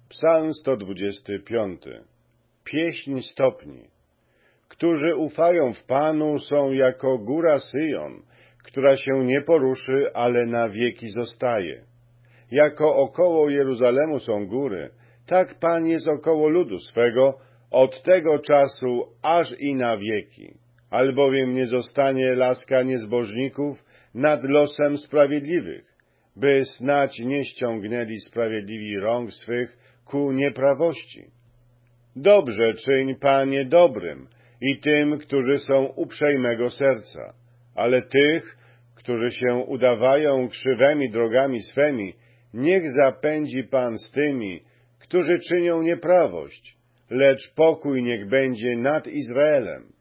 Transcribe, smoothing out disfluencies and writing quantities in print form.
Psalm 125. Pieśń stopni. Którzy ufają w Panu, są jako góra Syjon, która się nie poruszy, ale na wieki zostaje. Jako około Jeruzalemu są góry, tak Pan jest około ludu swego, od tego czasu aż i na wieki. Albowiem nie zostanie laska niezbożników nad losem sprawiedliwych, by snać nie ściągnęli sprawiedliwi rąk swych ku nieprawości. Dobrze czyń, Panie, dobrym i tym, którzy są uprzejmego serca, ale tych, którzy się udawają krzywymi drogami swemi, niech zapędzi Pan z tymi, którzy czynią nieprawość, lecz pokój niech będzie nad Izraelem.